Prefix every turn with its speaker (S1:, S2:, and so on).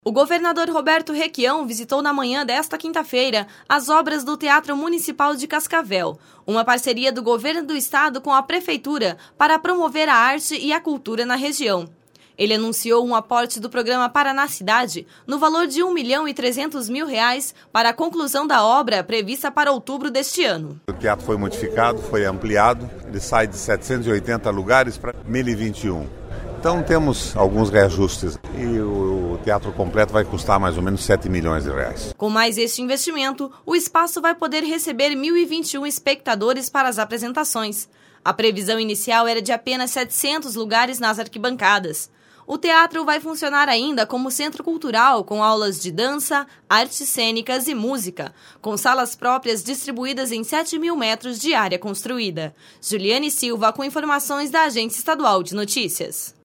S1: O governador Roberto Requião visitou na manhã desta quinta-feira as obras do Teatro Municipal de Cascavel, uma parceria do governo do estado com a prefeitura para promover a arte e a cultura na região. Ele anunciou um aporte do programa Paraná Cidade no valor de R$1.300.000 para a conclusão da obra prevista para outubro deste ano.
S2: O teatro foi modificado, foi ampliado, ele sai de 780 lugares para 1.021. Então temos alguns reajustes e o teatro completo vai custar mais ou menos R$7 milhões.
S1: Com mais este investimento, o espaço vai poder receber 1.021 espectadores para as apresentações. A previsão inicial era de apenas 700 lugares nas arquibancadas. O teatro vai funcionar ainda como centro cultural com aulas de dança, artes cênicas e música, com salas próprias distribuídas em 7.000 metros de área construída. Juliane Silva com informações da Agência Estadual de Notícias.